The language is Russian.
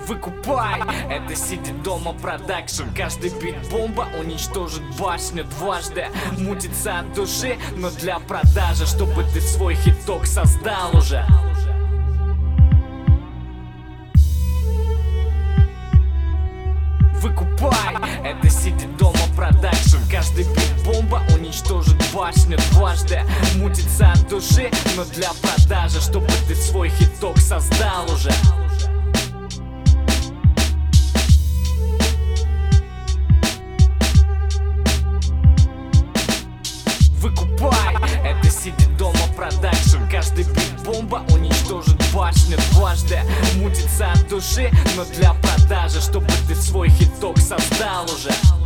Выкупай, это сидит дома продакшн. Каждый бит бомба уничтожит башню дважды. Мутится от души, но для продажи, чтобы ты свой хиток создал уже. Выкупай, это сидит дома продакшн. Каждый бит бомба уничтожит башню дважды. Мутится от души, но для продажи, чтобы ты свой хиток создал уже. Выкупай, это сидит дома продакшн. Каждый бит бомба уничтожит башню дважды. Мутится от души, но для продажи, чтобы ты свой хиток создал уже.